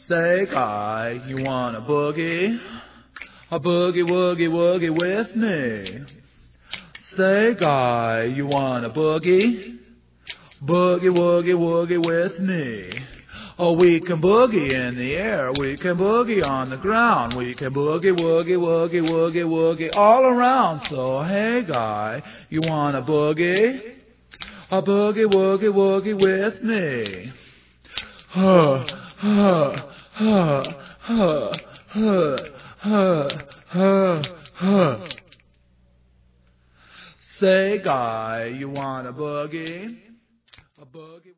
Say, guy, you want a boogie? A boogie, woogie, woogie with me. Say, guy, you want a boogie? Boogie, woogie, woogie with me. Oh, we can boogie in the air, we can boogie on the ground, we can boogie, woogie, woogie, woogie, woogie all around. So, hey, guy, you want a boogie? A boogie, woogie, woogie with me. Huh, huh, huh, huh, huh, huh, huh, huh. Say, guy, you want a boogie? A boogie.